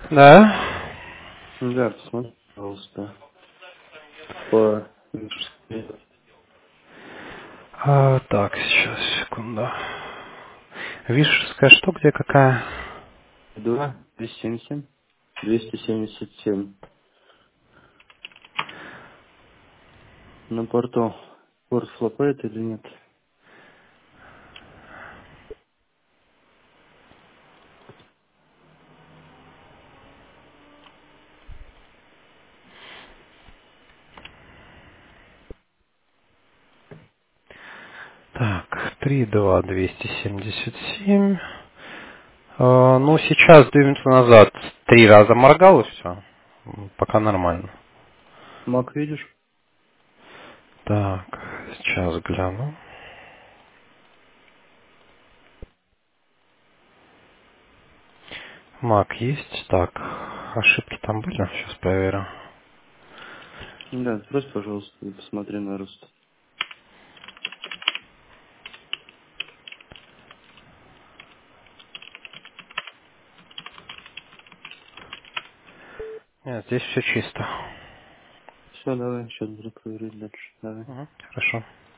Да. Да, посмотри, пожалуйста, по Так, сейчас, секунду. Вишерская что, где какая? 2, 277, 277. На порту порт флопает или нет? Так, 3,2,277. Ну, сейчас двинуться назад. 3 раза моргал и все. Пока нормально. Мак видишь? Так, сейчас гляну. Мак есть. Так, ошибки там были? Сейчас проверю. Да, сбрось, пожалуйста, и посмотри на рост. Нет, здесь все чисто. Все, давай, сейчас буду проверять дальше. Давай. Хорошо.